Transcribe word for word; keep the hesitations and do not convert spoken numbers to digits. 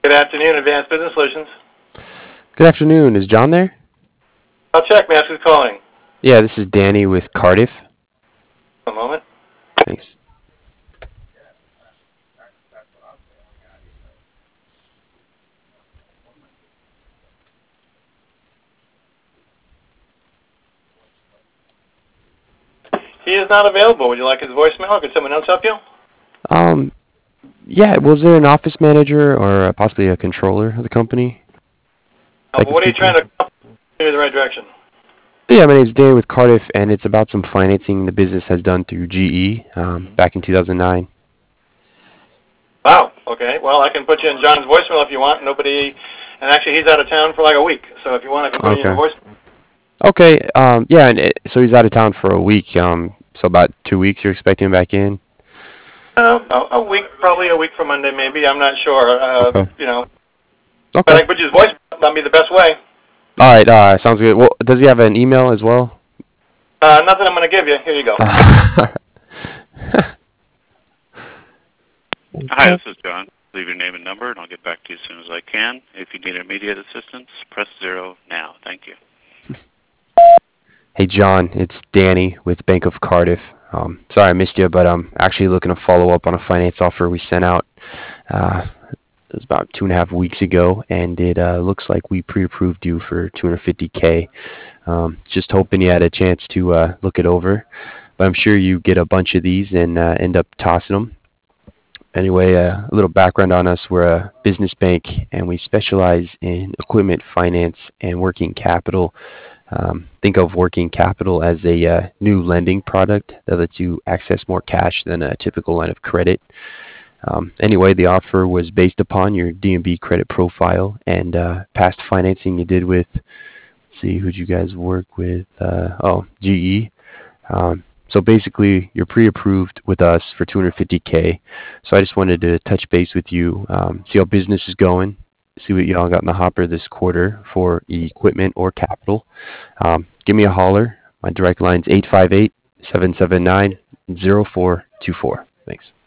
Good afternoon, Advanced Business Solutions. Good afternoon. Is John there? I'll check, man. Who's calling? Yeah, this is Danny with Cardiff. One moment. Thanks. He is not available. Would you like his voicemail? Could someone else help you? Um, yeah, was there an office manager or uh, possibly a controller of the company Uh, I but could what are you speak trying to? to come in the right direction? Yeah, my name's Danny with Cardiff, and it's about some financing the business has done through G E um, back in two thousand nine. Wow. Okay. Well, I can put you in John's voicemail if you want. Nobody, and actually he's out of town for like a week. So if you want, I can put you in the Okay. voicemail. Okay. Um, yeah, and it, so he's out of town for a week. Um, so about two weeks you're expecting him back in? Uh, a, a week, probably a week from Monday, maybe. I'm not sure. Uh, Okay. you know, but I Okay. can put you his voicemail. That'd be the best way. All right. Uh, sounds good. Well, does he have an email as well? Uh, nothing I'm going to give you. Here you go. Hi, Okay. this is John. Leave your name and number, and I'll get back to you as soon as I can. If you need immediate assistance, press zero now. Thank you. Hey John, it's Danny with Bank of Cardiff. Um, sorry I missed you, but I'm actually looking to follow up on a finance offer we sent out. Uh, it was about two and a half weeks ago, and it uh, looks like we pre-approved you for two hundred fifty K. Um, just hoping you had a chance to uh, look it over, but I'm sure you get a bunch of these and uh, end up tossing them. Anyway, uh, a little background on us. We're a business bank, and we specialize in equipment finance and working capital. Um, think of working capital as a uh, new lending product that lets you access more cash than a typical line of credit. Um, anyway, the offer was based upon your D and B credit profile and uh, past financing you did with, let's see, who'd you guys work with? Uh, oh, G E. Um, so basically, you're pre-approved with us for two hundred fifty K. So I just wanted to touch base with you, um, see how business is going, see what y'all got in the hopper this quarter for equipment or capital. Um, give me a holler. My direct line's eight five eight, seven seven nine, zero four two four. Thanks.